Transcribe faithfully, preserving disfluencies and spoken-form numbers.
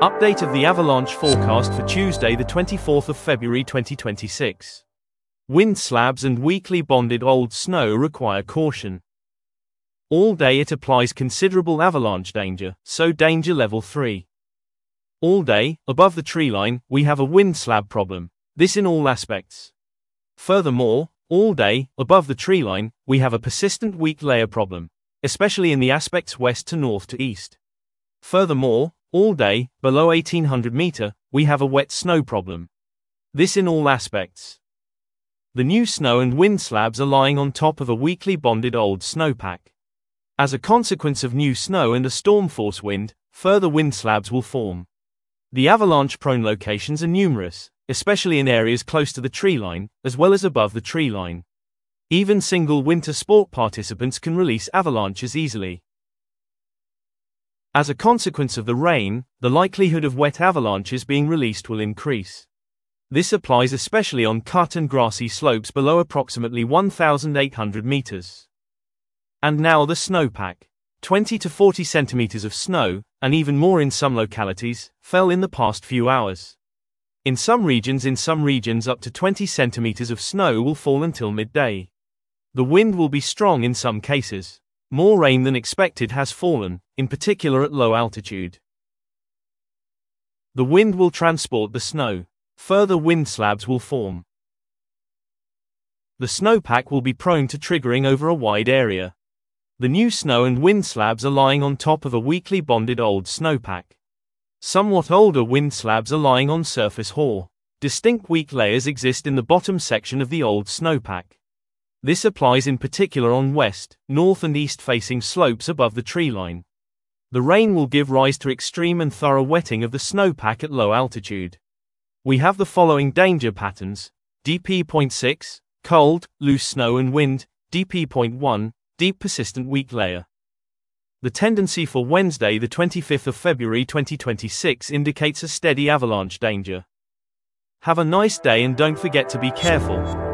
Update of the avalanche forecast for Tuesday the twenty-fourth of February twenty twenty-six. Wind slabs and weakly bonded old snow require caution. All day it applies considerable avalanche danger, so danger level three. All day, above the treeline, we have a wind slab problem, this in all aspects. Furthermore, all day, above the treeline, we have a persistent weak layer problem, especially in the aspects west to north to east. Furthermore, all day, below eighteen hundred meter, we have a wet snow problem. This in all aspects. The new snow and wind slabs are lying on top of a weakly bonded old snowpack. As a consequence of new snow and a storm force wind, further wind slabs will form. The avalanche-prone locations are numerous, especially in areas close to the treeline, as well as above the treeline. Even single winter sport participants can release avalanches easily. As a consequence of the rain, the likelihood of wet avalanches being released will increase. This applies especially on cut and grassy slopes below approximately one thousand eight hundred meters. And now the snowpack. twenty to forty centimeters of snow, and even more in some localities, fell in the past few hours. In some regions in some regions up to twenty centimeters of snow will fall until midday. The wind will be strong in some cases. More rain than expected has fallen, in particular at low altitude. The wind will transport the snow. Further wind slabs will form. The snowpack will be prone to triggering over a wide area. The new snow and wind slabs are lying on top of a weakly bonded old snowpack. Somewhat older wind slabs are lying on surface hoar. Distinct weak layers exist in the bottom section of the old snowpack. This applies in particular on west, north and east-facing slopes above the treeline. The rain will give rise to extreme and thorough wetting of the snowpack at low altitude. We have the following danger patterns: D P zero point six, cold, loose snow and wind; D P zero point one, deep persistent weak layer. The tendency for Wednesday the twenty-fifth of February twenty twenty-six indicates a steady avalanche danger. Have a nice day and don't forget to be careful.